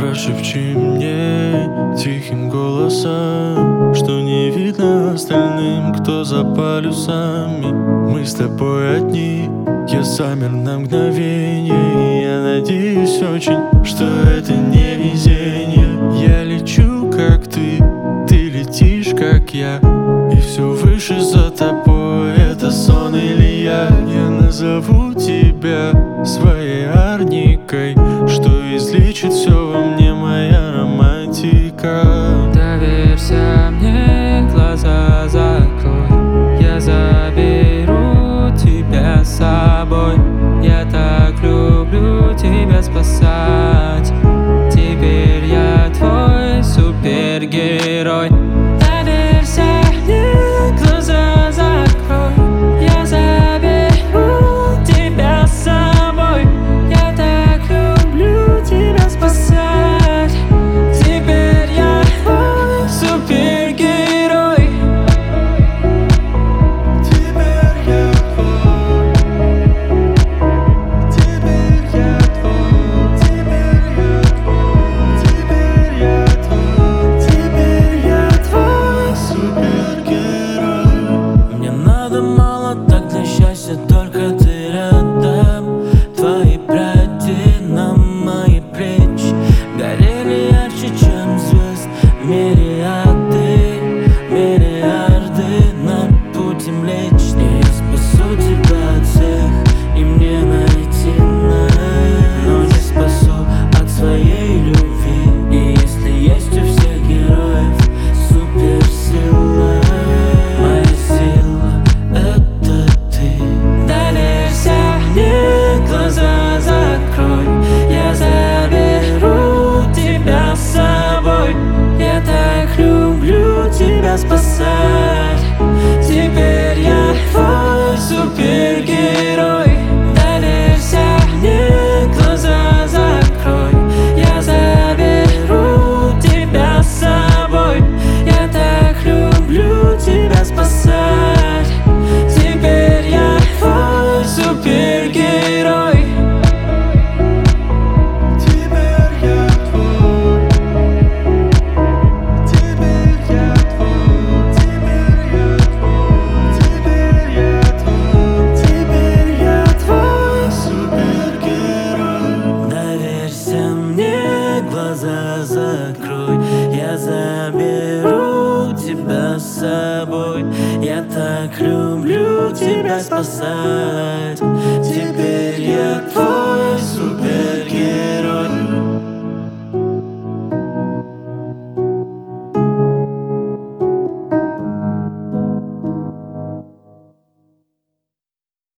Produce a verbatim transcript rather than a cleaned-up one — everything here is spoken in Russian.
Прошепчи мне тихим голосом, что не видно остальным, кто за полюсами. Мы с тобой одни, я замер на мгновение. Я надеюсь очень, что это не везение. Я лечу, как ты, ты летишь, как я, и все выше за тобой. Это сон или я? Я назову тебя своей Арникой, что излечит все во мне, моя романтика. Доверься мне, глаза закрой, я заберу тебя с собой. Я так люблю тебя спасать, теперь я твой супергерой. Доверься мне, глаза закрой, я заберу тебя с собой. Я так люблю тебя спасать, теперь я твой супергерой. Теперь я твой, теперь я твой, теперь я твой, теперь я твой, теперь я твой супергерой. Мне надо мало так для счастья, только ты рядом. Твои пряди на мои плечи горели ярче, чем звезд мириады, миллиарды на пути Млечный. Я спасу тебя от всех, и мне найти нас, но не спасу от своей любви. И если есть у всех героев суперсила, моя сила — это ты. Доверься мне, глаза закрой, я заберу тебя с собой. Я так люблю тебя спасать, теперь я твой супергерой. Доверься мне, глаза закрой, я заберу тебя с собой. Я так люблю тебя спасать, теперь я твой супергерой. Теперь я твой, теперь я твой, теперь я твой, теперь я твой, теперь я твой супергерой. Доверься мне, глаза закрой, я заберу тебя с собой. Я так люблю тебя спасать,